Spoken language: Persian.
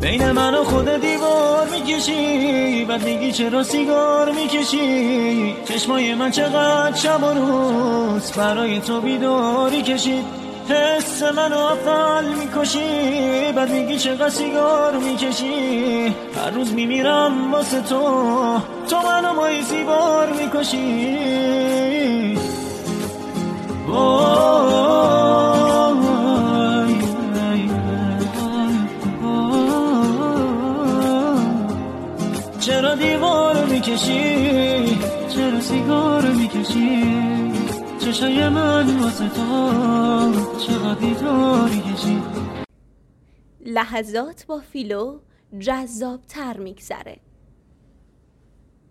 بین من و خود دیوار میکشی، بعد میگی چرا سیگار میکشی. چشمای من چقدر شب و روز برای تو بیداری کشید. حس منو افعال میکشی، بعد میگی چقدر سیگار میکشی. هر روز میمیرم واسه تو، تو منو مایی سیبار میکشی. چرا دیوار میکشی، چرا سیگار میکشی. چشای من واسه تو چقدر بیداری کشی. لحظات با فیلو جذاب تر میگذره.